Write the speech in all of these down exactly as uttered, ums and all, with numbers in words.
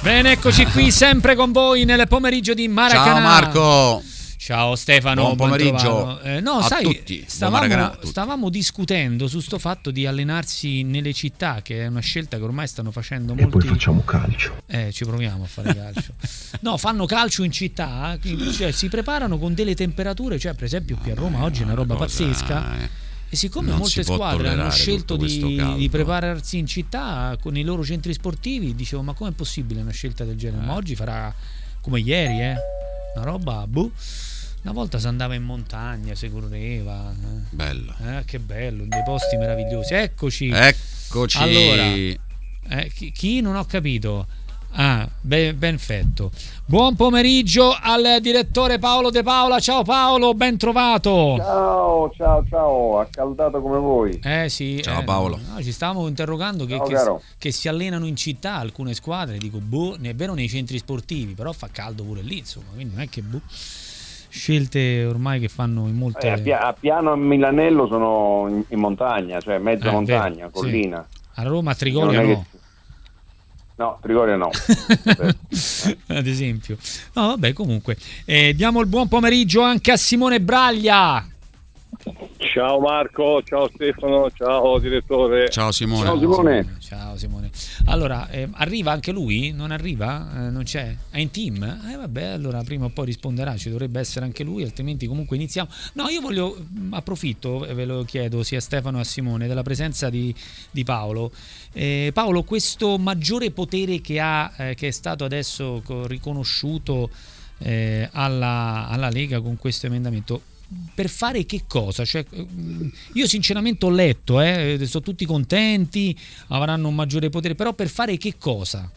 Bene, eccoci qui sempre con voi nel pomeriggio di Maracanã. Ciao Marco. Ciao Stefano, buon pomeriggio eh, no, a sai, tutti. Stavamo, Buon tutti. stavamo discutendo su sto fatto di allenarsi nelle città, che è una scelta che ormai stanno facendo molti. molti. E poi facciamo calcio. Eh, ci proviamo a fare calcio. No, fanno calcio in città, cioè si preparano con delle temperature, cioè per esempio qui a Roma oggi è una roba cosa, pazzesca. Eh. E siccome Non molte squadre hanno scelto di, di prepararsi in città con i loro centri sportivi, dicevo, ma com'è possibile una scelta del genere? Eh. Ma oggi farà come ieri, eh? Una roba, boh. Una volta si andava in montagna, si correva. Eh. Bello. Eh, che bello, dei posti meravigliosi. Eccoci. Eccoci. Allora, eh, chi, chi non ho capito? Ah, ben, perfetto. Buon pomeriggio al direttore Paolo De Paola. Ciao Paolo, ben trovato. Ciao, ciao, ciao, accaldato come voi. Eh sì. Ciao eh, Paolo. No, ci stavamo interrogando che, Ciao, che, che si allenano in città alcune squadre. Dico, boh, è vero nei centri sportivi, però fa caldo pure lì, insomma. Quindi non è che boh. Scelte ormai che fanno in molte. Eh, a, Pia- a Piano e Milanello sono in, in montagna, cioè mezza eh, montagna, vero, collina. Sì. A Roma, a Trigoria no. Che... No, Trigoria no. Ad esempio. No, vabbè, comunque. Eh, diamo il buon pomeriggio anche a Simone Braglia. Ciao Marco, ciao Stefano, ciao direttore. Ciao Simone. Ciao Simone. Ciao Simone. Allora, eh, arriva anche lui? Non arriva? Eh, non c'è? È in team? Eh vabbè, allora prima o poi risponderà, ci dovrebbe essere anche lui, altrimenti comunque iniziamo. No, io voglio, approfitto, ve lo chiedo sia a Stefano che a Simone, della presenza di, di Paolo. Eh, Paolo, questo maggiore potere che ha, eh, che è stato adesso riconosciuto eh, alla, alla Lega con questo emendamento, per fare che cosa? Cioè, io sinceramente ho letto, eh, sono tutti contenti, avranno un maggiore potere, però per fare che cosa?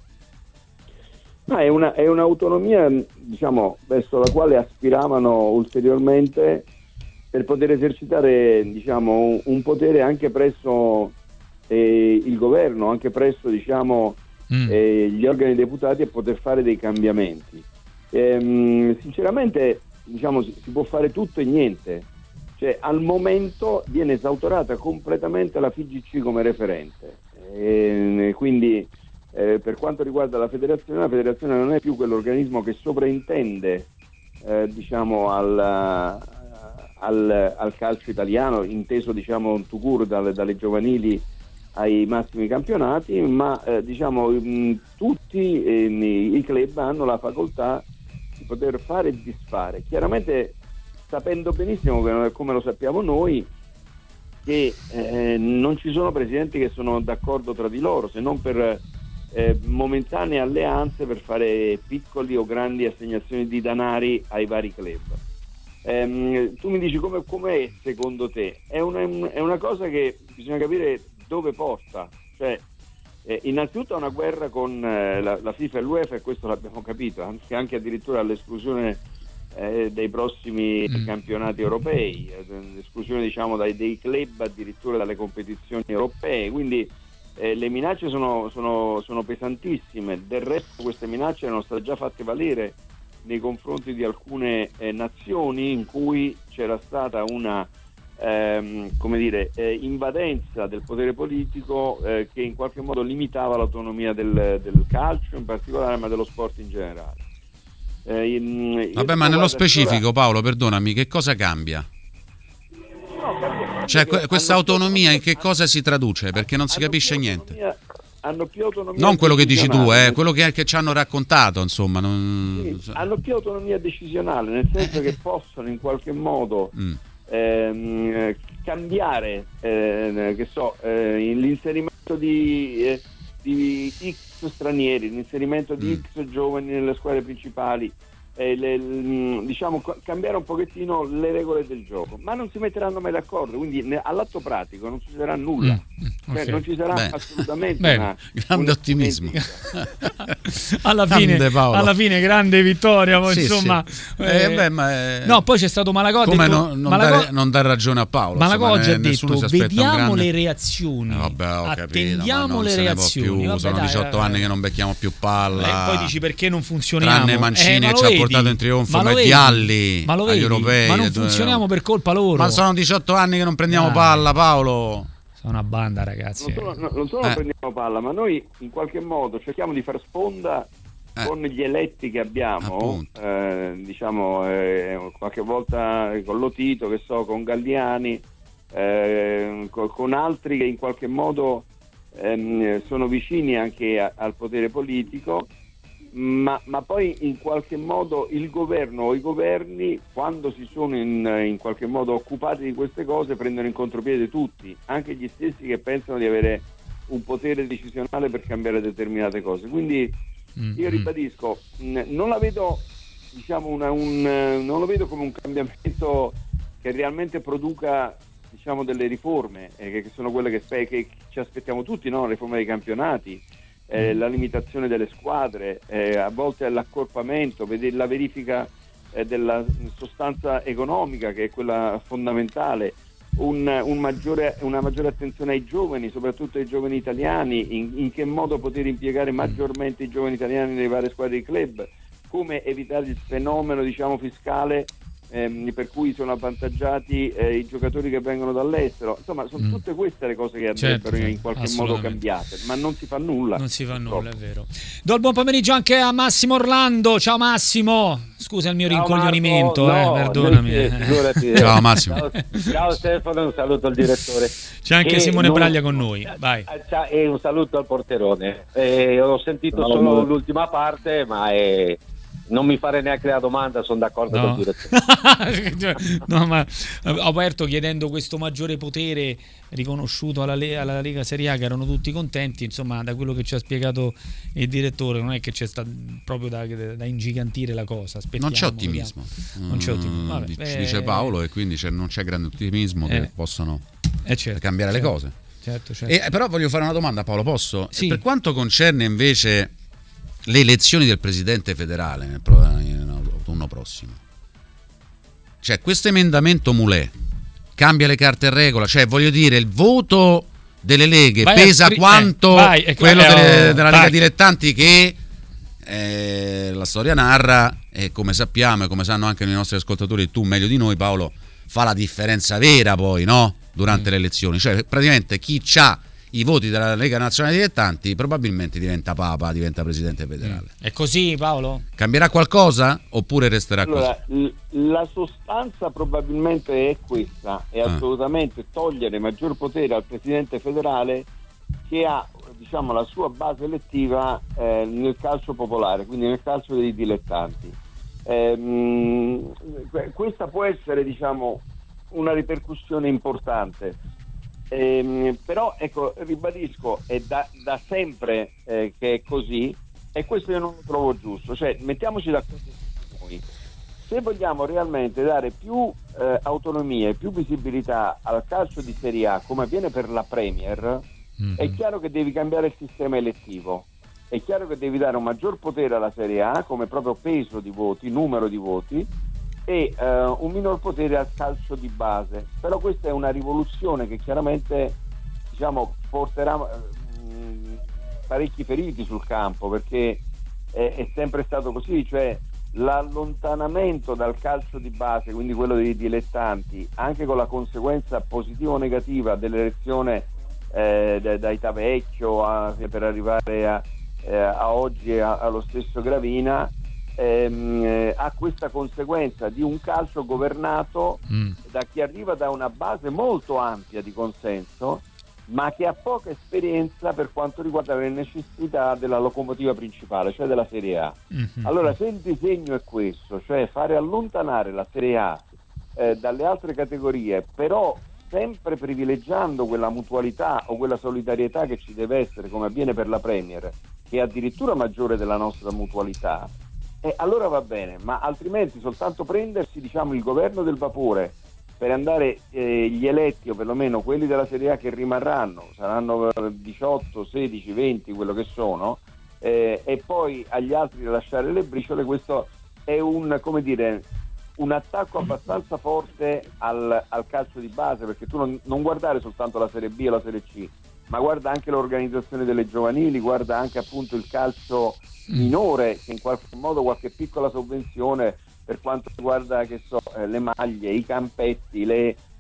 Ma è, una, è un'autonomia, diciamo, verso la quale aspiravano ulteriormente per poter esercitare, diciamo, un, un potere anche presso eh, il governo, anche presso, diciamo, mm. eh, gli organi deputati, e poter fare dei cambiamenti. Ehm, sinceramente, diciamo, si, si può fare tutto e niente, cioè al momento viene esautorata completamente la F I G C come referente, e quindi eh, per quanto riguarda la federazione, la federazione non è più quell'organismo che sopraintende eh, diciamo al, al, al calcio italiano, inteso, diciamo, tout court, dalle, dalle giovanili ai massimi campionati, ma eh, diciamo mh, tutti eh, i club hanno la facoltà di poter fare e disfare, chiaramente sapendo benissimo, che, come lo sappiamo noi, che eh, non ci sono presidenti che sono d'accordo tra di loro, se non per eh, momentanee alleanze per fare piccoli o grandi assegnazioni di danari ai vari club. Ehm, tu mi dici come com'è secondo te? È una, è una cosa che bisogna capire dove porta, cioè Eh, innanzitutto è una guerra con eh, la, la FIFA e l'UEFA, e questo l'abbiamo capito, anche, anche addirittura all'esclusione eh, dei prossimi mm. campionati europei, eh, l'esclusione, diciamo, dai, dei club addirittura dalle competizioni europee, quindi eh, le minacce sono, sono, sono pesantissime. Del resto queste minacce erano state già fatte valere nei confronti di alcune eh, nazioni in cui c'era stata una Ehm, come dire, eh, invadenza del potere politico eh, che in qualche modo limitava l'autonomia del, del calcio in particolare, ma dello sport in generale. Eh, in, Vabbè, ma nello specifico, Paolo, perdonami, che cosa cambia? No, cambia cioè que- questa autonomia in che cosa si traduce? Perché non si capisce niente. Hanno più autonomia, non quello che dici tu, eh, quello che, che ci hanno raccontato, insomma. Non... Sì, hanno più autonomia decisionale, nel senso che possono in qualche modo mm. Ehm, cambiare eh, che so eh, l'inserimento di, eh, di X stranieri, l'inserimento di mm. X giovani nelle squadre principali, eh, le, l, diciamo cambiare un pochettino le regole del gioco, ma non si metteranno mai d'accordo, quindi ne, all'atto pratico non ci sarà nulla, mm. cioè, okay. non ci sarà Beh. assolutamente Beh, una, grande ottimismo. alla, fine, alla fine grande vittoria, poi, sì, insomma sì. Eh, eh, beh, ma è... no, poi c'è stato Malagò, come detto, non, non, Malagò, dare, non dare ragione a Paolo, Malagò oggi ha detto vediamo grande... le reazioni, eh, vabbè, ho attendiamo capito, le reazioni più, vabbè, sono dai, diciotto dai, anni che non becchiamo più palla, e poi dici perché non funzioniamo, tranne Mancini eh, che ci ha portato in trionfo come Vialli agli europei, ma non funzioniamo per colpa loro, ma sono diciotto anni che non prendiamo dai. palla, Paolo. Sono una banda, ragazzi. Non solo, no, non solo eh. prendiamo palla, ma noi in qualche modo cerchiamo di far sponda Eh. con gli eletti che abbiamo, eh, diciamo eh, qualche volta con Lotito, che so, con Galliani, eh, con, con altri che in qualche modo ehm, sono vicini anche a, al potere politico. Ma, ma poi in qualche modo il governo o i governi, quando si sono in, in qualche modo occupati di queste cose, prendono in contropiede tutti, anche gli stessi che pensano di avere un potere decisionale per cambiare determinate cose. Quindi mm-hmm. io ribadisco, non la vedo, diciamo, una, un, non lo vedo come un cambiamento che realmente produca, diciamo, delle riforme, eh, che sono quelle che, spe- che ci aspettiamo tutti, no? La riforma dei campionati. Eh, la limitazione delle squadre, eh, a volte l'accorpamento, vedere la verifica eh, della sostanza economica, che è quella fondamentale, un, un maggiore, una maggiore attenzione ai giovani, soprattutto ai giovani italiani, in, in che modo poter impiegare maggiormente i giovani italiani nelle varie squadre di club, come evitare il fenomeno, diciamo, fiscale ehm, per cui sono avvantaggiati eh, i giocatori che vengono dall'estero. Insomma, sono mm. tutte queste le cose che andrebbero certo, in qualche modo cambiate, ma non si fa nulla. Non si fa nulla, è vero. Do il buon pomeriggio anche a Massimo Orlando. Ciao Massimo, scusa il mio ciao rincoglionimento, Marco, eh, no, perdonami. Eh. Ciao Massimo. Ciao, ciao Stefano, un saluto al direttore. C'è anche e Simone non... Braglia con noi. Vai. E un saluto al porterone. Eh, ho sentito no, solo no. l'ultima parte, ma è... non mi fare neanche la domanda, sono d'accordo no. con il direttore. No, ma ho aperto chiedendo questo maggiore potere riconosciuto alla, Le- alla Lega Serie A, che erano tutti contenti. Insomma, da quello che ci ha spiegato il direttore, non è che c'è stato proprio da, da ingigantire la cosa. Aspettiamo, non c'è ottimismo, non c'è ottimismo. Vabbè, ci eh, dice Paolo, e quindi c'è, non c'è grande ottimismo eh, che possono eh certo, cambiare certo, le cose. Certo, certo. E, però voglio fare una domanda a Paolo, posso? Sì. Per quanto concerne invece le elezioni del presidente federale nell'autunno prossimo, cioè questo emendamento Mulè cambia le carte in regola, cioè voglio dire, il voto delle leghe vai pesa scri- quanto eh, vai, ecco, quello eh, delle, della vai. Lega Dilettanti, che eh, la storia narra, e come sappiamo e come sanno anche i nostri ascoltatori, tu meglio di noi Paolo, fa la differenza vera poi, no? Durante mm. le elezioni, cioè praticamente chi c'ha i voti della Lega Nazionale Dilettanti probabilmente diventa Papa, diventa presidente federale. È così, Paolo? Cambierà qualcosa oppure resterà allora, così? L- la sostanza probabilmente è questa, è ah. assolutamente togliere maggior potere al presidente federale, che ha, diciamo, la sua base elettiva eh, nel calcio popolare, quindi nel calcio dei dilettanti. Eh, mh, questa può essere, diciamo, una ripercussione importante. Eh, però ecco, ribadisco, è da, da sempre eh, che è così, e questo io non lo trovo giusto. Cioè, mettiamoci d'accordo noi, se vogliamo realmente dare più eh, autonomia e più visibilità al calcio di Serie A, come avviene per la Premier, mm-hmm. è chiaro che devi cambiare il sistema elettivo, è chiaro che devi dare un maggior potere alla Serie A come proprio peso di voti, numero di voti, e uh, un minor potere al calcio di base. Però questa è una rivoluzione che chiaramente, diciamo, porterà mh, parecchi feriti sul campo, perché è, è sempre stato così, cioè l'allontanamento dal calcio di base, quindi quello dei dilettanti, anche con la conseguenza positiva o negativa dell'elezione eh, da, da Itavecchio a, per arrivare a, eh, a oggi a, allo stesso Gravina, Ehm, eh, ha questa conseguenza di un calcio governato mm. da chi arriva da una base molto ampia di consenso, ma che ha poca esperienza per quanto riguarda le necessità della locomotiva principale, cioè della Serie A. Mm-hmm. Allora, se il disegno è questo, cioè fare allontanare la Serie A eh, dalle altre categorie, però sempre privilegiando quella mutualità o quella solidarietà che ci deve essere, come avviene per la Premier, che è addirittura maggiore della nostra mutualità, Eh, allora va bene, ma altrimenti soltanto prendersi, diciamo, il governo del vapore per andare eh, gli eletti, o perlomeno quelli della Serie A che rimarranno, saranno diciotto, sedici, venti, quello che sono, eh, e poi agli altri lasciare le briciole. Questo è un, come dire, un attacco abbastanza forte al, al calcio di base, perché tu non, non guardare soltanto la Serie B e la Serie C, ma guarda anche l'organizzazione delle giovanili, guarda anche appunto il calcio minore, che in qualche modo qualche piccola sovvenzione per quanto riguarda, che so, eh, le maglie, i campetti, le,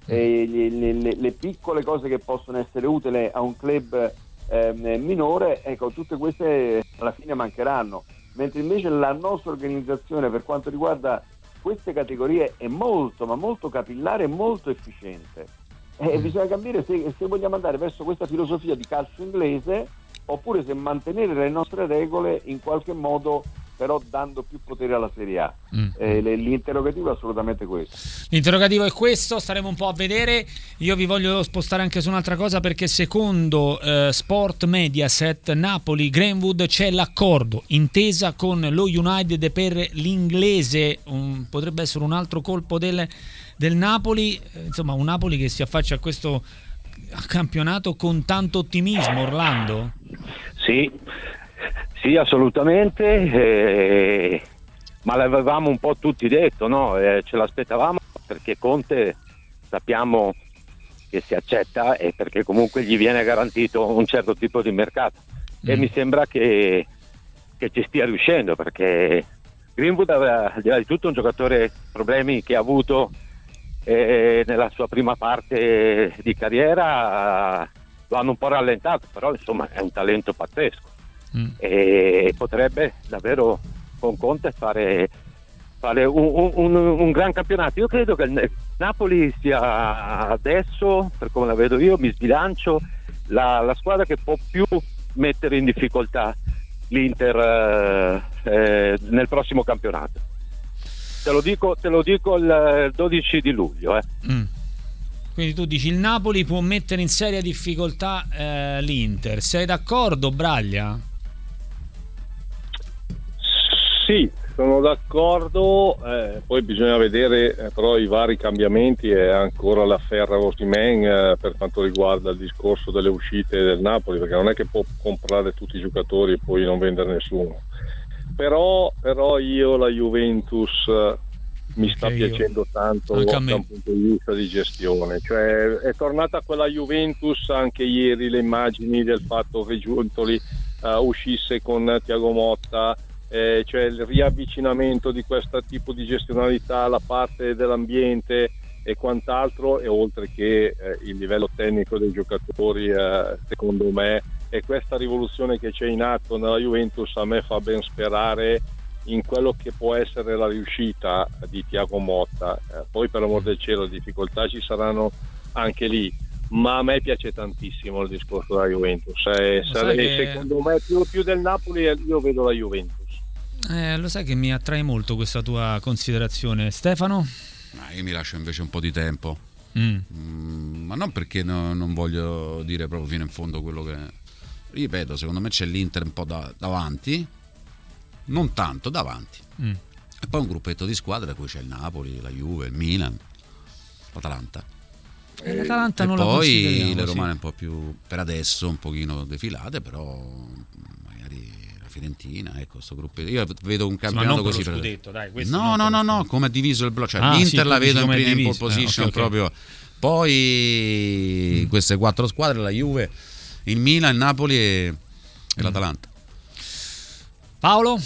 e le, le, le piccole cose che possono essere utili a un club eh, minore, ecco, tutte queste alla fine mancheranno, mentre invece la nostra organizzazione per quanto riguarda queste categorie è molto ma molto capillare e molto efficiente, e mm. bisogna capire se, se vogliamo andare verso questa filosofia di calcio inglese oppure se mantenere le nostre regole in qualche modo, però dando più potere alla Serie A. Mm. Eh, l'interrogativo è assolutamente questo. L'interrogativo è questo, staremo un po' a vedere. Io vi voglio spostare anche su un'altra cosa, perché secondo eh, Sport Mediaset Napoli Greenwood c'è l'accordo, intesa con lo United per l'inglese, un, potrebbe essere un altro colpo del, del Napoli, eh, insomma un Napoli che si affaccia a questo campionato con tanto ottimismo. Orlando? Sì, sì, assolutamente, eh, ma l'avevamo un po' tutti detto, no? Eh, ce l'aspettavamo, perché Conte sappiamo che si accetta e perché comunque gli viene garantito un certo tipo di mercato, mm. e mi sembra che, che ci stia riuscendo, perché Greenwood aveva, al di là di tutto, un giocatore, problemi che ha avuto eh, nella sua prima parte di carriera lo hanno un po' rallentato, però insomma è un talento pazzesco. Mm. E potrebbe davvero con Conte fare, fare un, un, un gran campionato. Io credo che il Napoli sia adesso, per come la vedo io, mi sbilancio, la, la squadra che può più mettere in difficoltà l'Inter eh, eh, nel prossimo campionato. Te lo dico, te lo dico il dodici di luglio. Eh. Mm. Quindi tu dici il Napoli può mettere in seria difficoltà eh, l'Inter. Sei d'accordo, Braglia? Sì, sono d'accordo, eh, poi bisogna vedere eh, però i vari cambiamenti e ancora l'affaire Osimhen eh, per quanto riguarda il discorso delle uscite del Napoli, perché non è che può comprare tutti i giocatori e poi non vendere nessuno. Però, però io la Juventus eh, mi sta okay, piacendo io. tanto dal punto di vista di gestione, cioè è tornata quella Juventus anche ieri, le immagini del fatto che Giuntoli uh, uscisse con Thiago Motta. Eh, cioè il riavvicinamento di questo tipo di gestionalità, la parte dell'ambiente e quant'altro, e oltre che eh, il livello tecnico dei giocatori, eh, secondo me, e questa rivoluzione che c'è in atto nella Juventus a me fa ben sperare in quello che può essere la riuscita di Thiago Motta. Eh, poi per l'amor del cielo difficoltà ci saranno anche lì, ma a me piace tantissimo il discorso della Juventus, eh, sare- che... secondo me più, più del Napoli io vedo la Juventus. Eh, lo sai che mi attrae molto questa tua considerazione, Stefano? Ma io mi lascio invece un po' di tempo, mm. Mm, ma non perché no, non voglio dire proprio fino in fondo quello che, ripeto, secondo me c'è l'Inter un po' da, davanti, non tanto davanti, mm. e poi un gruppetto di squadre da cui c'è il Napoli, la Juve, il Milan, l'Atalanta. E l'Atalanta e non poi la le romane sì. un po' più per adesso un pochino defilate, però magari Fiorentina, ecco, questo gruppo. Io vedo un campionato così per scudetto, dai, no no no no come è diviso il blocco, cioè ah, l'Inter sì, la vedo in prima in pole position, eh, okay, okay. proprio poi mm. queste quattro squadre, la Juve, il Milan, il Napoli e, e mm. l'Atalanta. Paolo?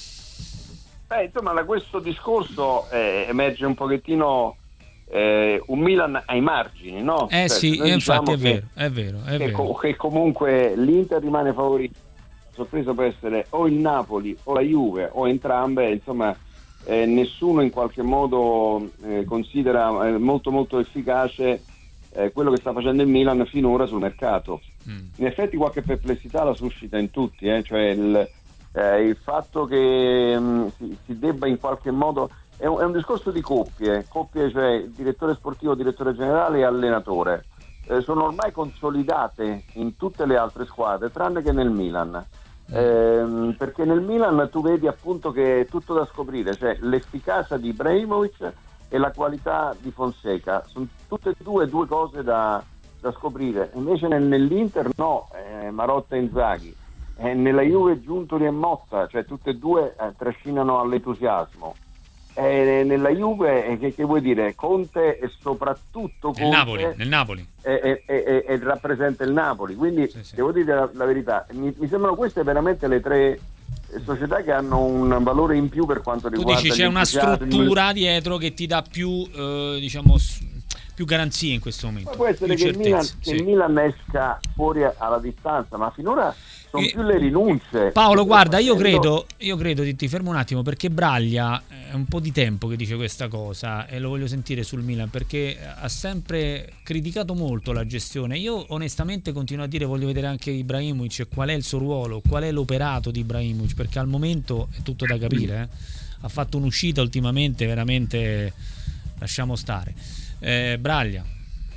Beh, insomma, da questo discorso eh, emerge un pochettino eh, un Milan ai margini, no? Eh cioè, sì, infatti è che, vero, è vero, è che, vero. che comunque l'Inter rimane favorito. Sorpresa può essere o il Napoli o la Juve o entrambe, insomma eh, nessuno in qualche modo eh, considera eh, molto molto efficace eh, quello che sta facendo il Milan finora sul mercato. Mm. In effetti qualche perplessità la suscita in tutti, eh, cioè il, eh, il fatto che mh, si, si debba in qualche modo, è un, è un discorso di coppie, coppie cioè direttore sportivo, direttore generale e allenatore, eh, sono ormai consolidate in tutte le altre squadre tranne che nel Milan. Eh, perché nel Milan tu vedi appunto che è tutto da scoprire, cioè l'efficacia di Ibrahimovic e la qualità di Fonseca sono tutte e due due cose da, da scoprire. Invece nel, nell'Inter no, eh, Marotta e Inzaghi, eh, nella Juve Giuntoli e Motta, cioè tutte e due eh, trascinano all'entusiasmo. Eh, nella Juve eh, che, che vuoi dire, Conte e soprattutto Conte nel Napoli, nel Napoli. E, e, e, e rappresenta il Napoli, quindi sì, sì. devo dire la, la verità, mi, mi sembrano queste veramente le tre società che hanno un valore in più per quanto riguarda. Tu dici c'è una struttura dietro che ti dà più eh, diciamo più garanzie in questo momento. Ma può essere che il, Milan, che sì. il Milan esca fuori alla distanza, ma finora sono più le rinunce. Paolo, guarda, io credo, io credo, ti, ti fermo un attimo, perché Braglia è un po' di tempo che dice questa cosa e lo voglio sentire sul Milan, perché ha sempre criticato molto la gestione. Io onestamente continuo a dire, voglio vedere anche Ibrahimovic, qual è il suo ruolo, qual è l'operato di Ibrahimovic, perché al momento è tutto da capire. Eh? Ha fatto un'uscita ultimamente veramente, lasciamo stare. Eh, Braglia.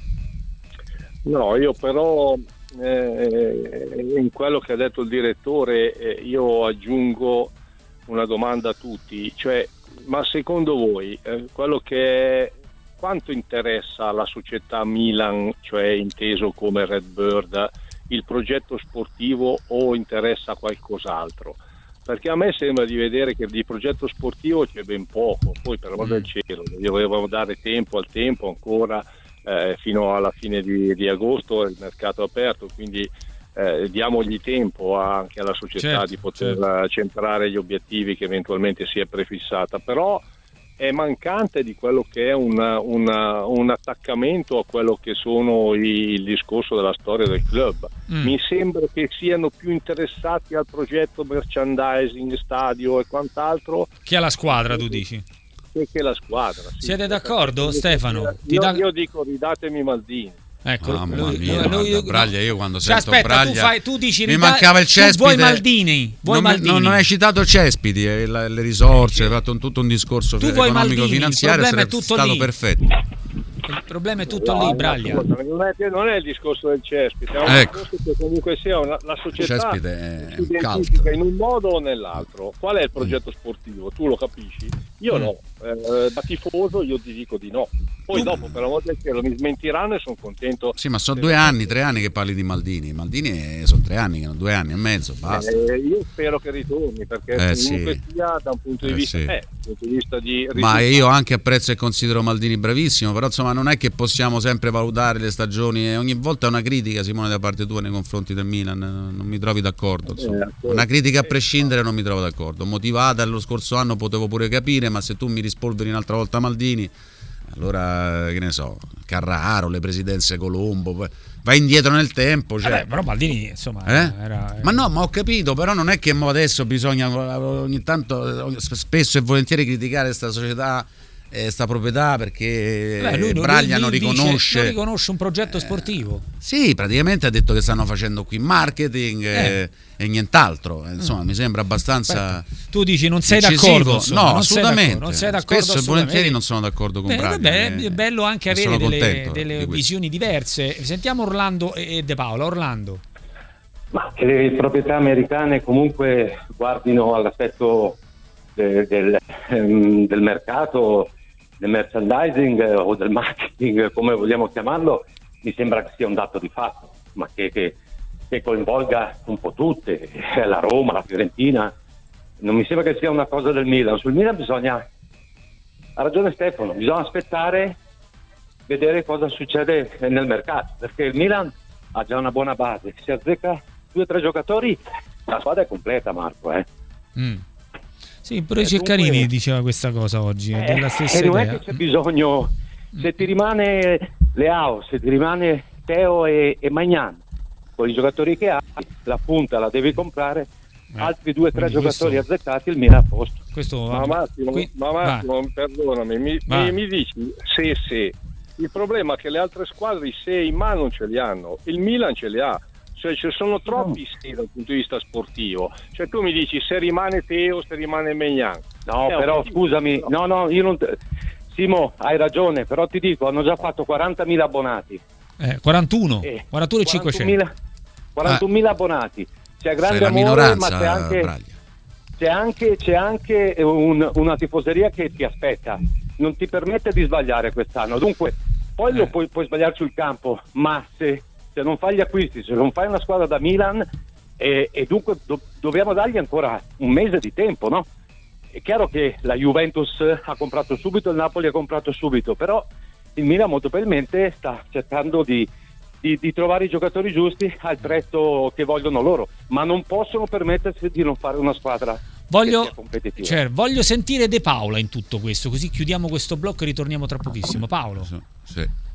No, io però eh, in quello che ha detto il direttore eh, io aggiungo una domanda a tutti, cioè, ma secondo voi eh, quello che è, quanto interessa alla società Milan, cioè inteso come Redbird, il progetto sportivo, o interessa qualcos'altro? Perché a me sembra di vedere che di progetto sportivo c'è ben poco, poi per l'amor del cielo, dovevamo dare tempo al tempo ancora, eh, fino alla fine di, di agosto è il mercato aperto, quindi eh, diamogli tempo anche alla società, certo, di poter certo. centrare gli obiettivi che eventualmente si è prefissata, però è mancante di quello che è una, una, un attaccamento a quello che sono i, il discorso della storia del club. Mm. Mi sembra che siano più interessati al progetto merchandising, stadio e quant'altro che alla squadra, tu dici? Che, che la squadra. Sì. Siete d'accordo, Stefano? Io, Ti da... io dico ridatemi Maldini. Ecco, Mamma lui, mia, lui, lui, guarda, Braglia, io quando cioè, sento aspetta, Braglia tu, fai, tu dici mi rida... mancava il Cespite. Vuoi Maldini, vuoi non, Maldini. Non, non hai citato Cespiti, eh, le, le risorse, hai fatto un, tutto un discorso tu economico-finanziario, sarebbe stato lì. perfetto. Il problema è tutto no, lì, Braglia. Non è, non è il discorso del Cespite, è un ecco. discorso che comunque sia una, la società si identifica in un modo o nell'altro. Qual è il progetto sportivo? Tu lo capisci? Io mm. no. Eh, da tifoso io ti dico di no. Poi dopo per amor del cielo mi smentiranno e sono contento. Sì, ma sono due anni, tre anni che parli di Maldini. Maldini è, sono tre anni, due anni e mezzo, basta. Eh, io spero che ritorni, perché eh, comunque sì. sia da un punto di eh, vista, sì. eh, punto di vista di ma io anche apprezzo e considero Maldini bravissimo, però insomma non è che possiamo sempre valutare le stagioni, e ogni volta è una critica, Simone, da parte tua nei confronti del Milan, non mi trovi d'accordo, insomma. Eh, una critica a prescindere non mi trovo d'accordo, motivata lo scorso anno potevo pure capire, ma se tu mi rispolveri un'altra volta Maldini, allora che ne so, Carraro, le presidenze Colombo, vai indietro nel tempo, cioè. Vabbè, però Maldini insomma eh? era, era... ma no, ma ho capito, però non è che adesso bisogna ogni tanto spesso e volentieri criticare questa società, eh, sta proprietà, perché Beh, lui, Braglia lui, lui non riconosce non riconosce un progetto sportivo. Eh, sì, praticamente ha detto che stanno facendo qui marketing eh. e, e nient'altro, insomma mm. mi sembra abbastanza. Beh, tu dici non sei incisivo. d'accordo, insomma, no, non assolutamente sei d'accordo, non sei d'accordo, spesso e volentieri non sono d'accordo con Beh, Braglia. Vabbè, è bello anche avere delle, delle di visioni diverse. Sentiamo Orlando e De Paola. Orlando. Ma che le proprietà americane comunque guardino all'aspetto de, del, del mercato, del merchandising o del marketing, come vogliamo chiamarlo, mi sembra che sia un dato di fatto, ma che, che, che coinvolga un po' tutte, la Roma, la Fiorentina. Non mi sembra che sia una cosa del Milan. Sul Milan bisogna, ha ragione Stefano, bisogna aspettare, vedere cosa succede nel mercato, perché il Milan ha già una buona base, si azzecca due o tre giocatori, la squadra è completa, Marco. Eh. Mm. Sì, pure eh, Ceccarini dunque, diceva questa cosa oggi, è eh, della stessa e non idea. è che c'è bisogno, se ti rimane Leao, se ti rimane Teo e, e Magnan, con i giocatori che hai, la punta la devi comprare, eh, altri due o tre giocatori questo, azzeccati, il Milan a posto. Questo, ma Massimo, qui, ma Massimo perdonami, mi, mi, mi dici se se il problema è che le altre squadre i se in mano non ce li hanno, il Milan ce li ha. Cioè ci sono troppi se dal punto di vista sportivo, cioè tu mi dici se rimane Teo, se rimane Maignan. No, eh, però scusami, no no, io non te... Simo, hai ragione, però ti dico, hanno già fatto quarantamila abbonati. Eh, quarantuno, eh, quarantuno e cinquecento. quarantunomila abbonati. C'è grande amore, ma c'è anche, c'è anche, c'è anche un, una tifoseria che ti aspetta, non ti permette di sbagliare quest'anno. Dunque, poi eh. lo puoi, puoi sbagliare sul campo, ma se se non fai gli acquisti, se non fai una squadra da Milan, e, e dunque do, dobbiamo dargli ancora un mese di tempo, no? È chiaro che la Juventus ha comprato subito, il Napoli ha comprato subito, però il Milan molto probabilmente sta cercando di, di, di trovare i giocatori giusti al prezzo che vogliono loro, ma non possono permettersi di non fare una squadra voglio, cioè, voglio sentire De Paola in tutto questo, così chiudiamo questo blocco e ritorniamo tra pochissimo. Paolo. Sì.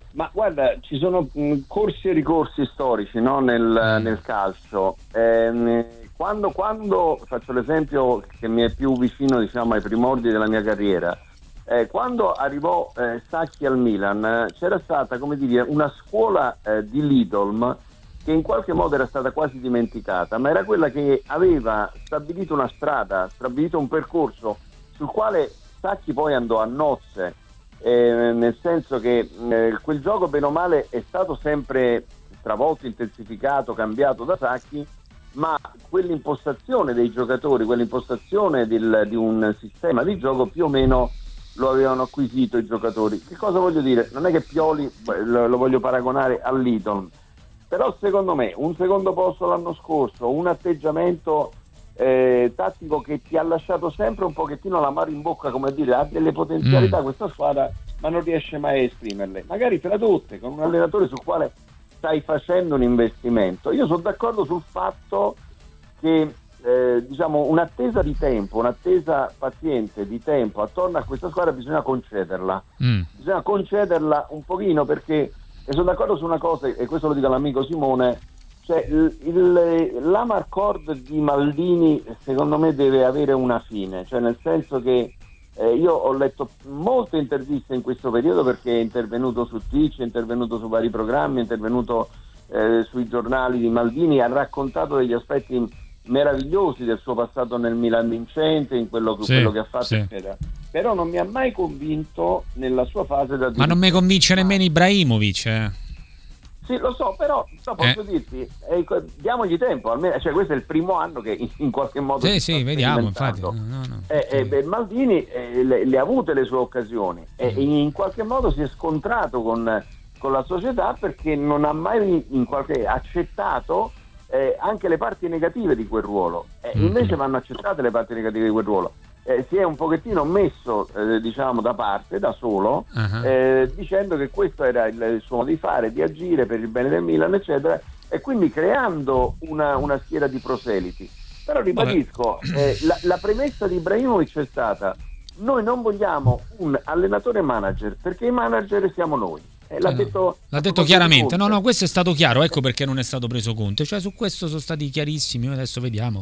Ma guarda, ci sono mh, corsi e ricorsi storici, no, nel, mm. nel calcio. Ehm, quando, quando, faccio l'esempio che mi è più vicino, diciamo, ai primordi della mia carriera, eh, quando arrivò eh, Sacchi al Milan, eh, c'era stata, come dire, una scuola eh, di Lidl che in qualche modo era stata quasi dimenticata, ma era quella che aveva stabilito una strada, stabilito un percorso sul quale Sacchi poi andò a nozze. Eh, nel senso che eh, quel gioco bene o male è stato sempre stravolto, intensificato, cambiato da Sacchi, ma quell'impostazione dei giocatori, quell'impostazione del, di un sistema di gioco più o meno lo avevano acquisito i giocatori. Che cosa voglio dire? Non è che Pioli lo, lo voglio paragonare all'Eton, però secondo me un secondo posto l'anno scorso, un atteggiamento Eh, tattico che ti ha lasciato sempre un pochettino l'amaro in bocca, come a dire, ha delle potenzialità mm. questa squadra, ma non riesce mai a esprimerle, magari tradotte con un allenatore sul quale stai facendo un investimento. Io sono d'accordo sul fatto che eh, diciamo un'attesa di tempo, un'attesa paziente di tempo attorno a questa squadra bisogna concederla mm. bisogna concederla un pochino, perché e sono d'accordo su una cosa, e questo lo dico all'amico Simone. Cioè, il, il, l'Amarcord di Maldini secondo me deve avere una fine, cioè nel senso che eh, io ho letto molte interviste in questo periodo, perché è intervenuto su Twitch, è intervenuto su vari programmi, è intervenuto eh, sui giornali di Maldini, ha raccontato degli aspetti meravigliosi del suo passato nel Milan vincente, in quello, sì, quello che ha fatto, sì, eccetera. Però non mi ha mai convinto nella sua fase da... Ma non mi convince nemmeno Ibrahimovic, eh. Sì, lo so, però no, posso eh. dirti, eh, diamogli tempo, almeno, cioè questo è il primo anno che in, in qualche modo sì, sì, vediamo, infatti. No, no. Eh, eh, beh, Maldini eh, le, le ha avute le sue occasioni e mm. in qualche modo si è scontrato con, con la società, perché non ha mai in qualche accettato eh, anche le parti negative di quel ruolo. Eh, mm. Invece vanno accettate le parti negative di quel ruolo. Eh, si è un pochettino messo eh, diciamo da parte, da solo, uh-huh. eh, dicendo che questo era il, il suo modo di fare, di agire per il bene del Milan, eccetera, e quindi creando una, una schiera di proseliti. Però ribadisco, eh, la, la premessa di Ibrahimovic è stata: noi non vogliamo un allenatore manager, perché i manager siamo noi. Eh, l'ha, eh, detto, no. l'ha detto chiaramente, no no questo è stato chiaro, ecco perché non è stato preso Conte, cioè su questo sono stati chiarissimi. Adesso vediamo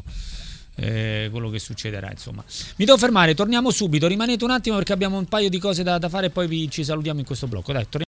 Eh, quello che succederà, insomma. Mi devo fermare, torniamo subito, rimanete un attimo perché abbiamo un paio di cose da, da fare e poi vi, ci salutiamo in questo blocco. Dai, torniamo.